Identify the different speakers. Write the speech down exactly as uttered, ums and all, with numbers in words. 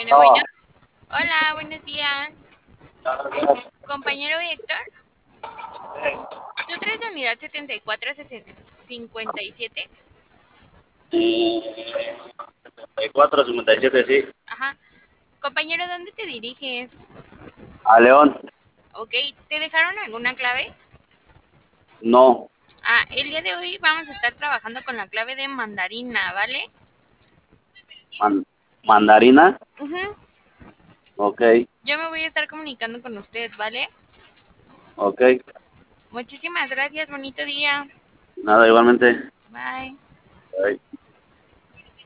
Speaker 1: Bueno, bueno.
Speaker 2: No,
Speaker 1: Hola, buenos días. Compañero Héctor, ¿tú traes la unidad setenta y cuatro cincuenta y siete?
Speaker 2: cuatro cincuenta y siete, sí.
Speaker 1: Ajá. Compañero, ¿dónde te diriges?
Speaker 2: A León,
Speaker 1: Ok, ¿te dejaron alguna clave?
Speaker 2: no.
Speaker 1: Ah, el día de hoy vamos a estar trabajando con la clave de mandarina, ¿vale?
Speaker 2: Man- mandarina,
Speaker 1: Ujú.
Speaker 2: ok,
Speaker 1: Yo me voy a estar comunicando con usted, ¿vale?
Speaker 2: ok.
Speaker 1: Muchísimas gracias, bonito día.
Speaker 2: Nada, igualmente.